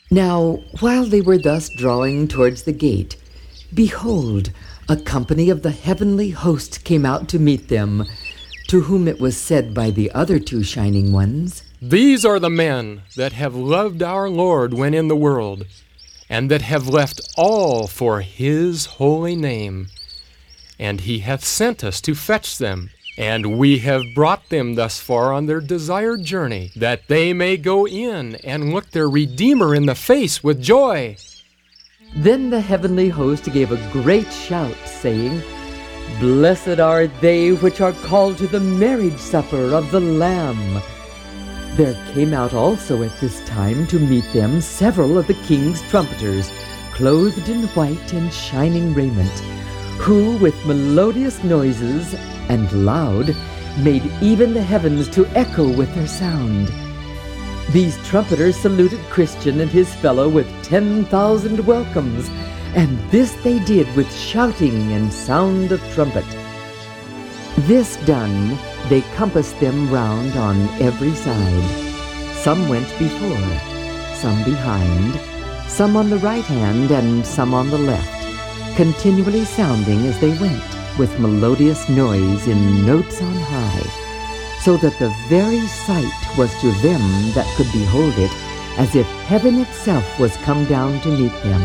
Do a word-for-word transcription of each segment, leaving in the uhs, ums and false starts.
Now, while they were thus drawing towards the gate, behold, a company of the heavenly host came out to meet them, to whom it was said by the other two shining ones, "These are the men that have loved our Lord when in the world, and that have left all for his holy name. And he hath sent us to fetch them, and we have brought them thus far on their desired journey, that they may go in and look their Redeemer in the face with joy." Then the heavenly host gave a great shout, saying, "Blessed are they which are called to the marriage supper of the Lamb." There came out also at this time to meet them several of the king's trumpeters, clothed in white and shining raiment, who with melodious noises and loud made even the heavens to echo with their sound. These trumpeters saluted Christian and his fellow with ten thousand welcomes, and this they did with shouting and sound of trumpet. This done, they compassed them round on every side. Some went before, some behind, some on the right hand and some on the left, continually sounding as they went, with melodious noise in notes on high, so that the very sight was to them that could behold it, as if heaven itself was come down to meet them.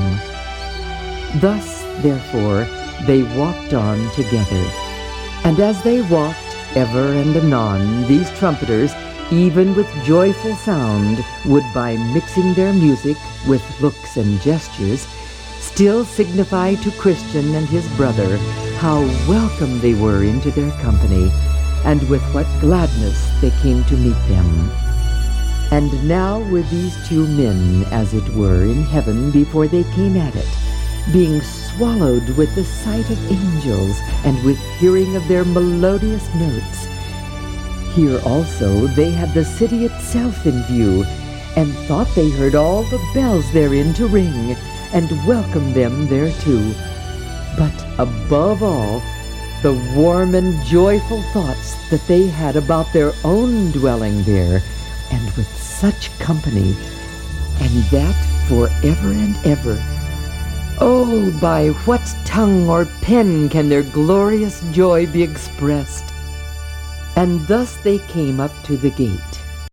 Thus, therefore, they walked on together. And as they walked, ever and anon, these trumpeters, even with joyful sound, would by mixing their music with looks and gestures, still signify to Christian and his brother how welcome they were into their company, and with what gladness they came to meet them. And now were these two men, as it were, in heaven before they came at it, being swallowed with the sight of angels, and with hearing of their melodious notes. Here also they had the city itself in view, and thought they heard all the bells therein to ring, and welcomed them thereto. But above all, the warm and joyful thoughts that they had about their own dwelling there, and with such company, and that for ever and ever. Oh, by what tongue or pen can their glorious joy be expressed? And thus they came up to the gate.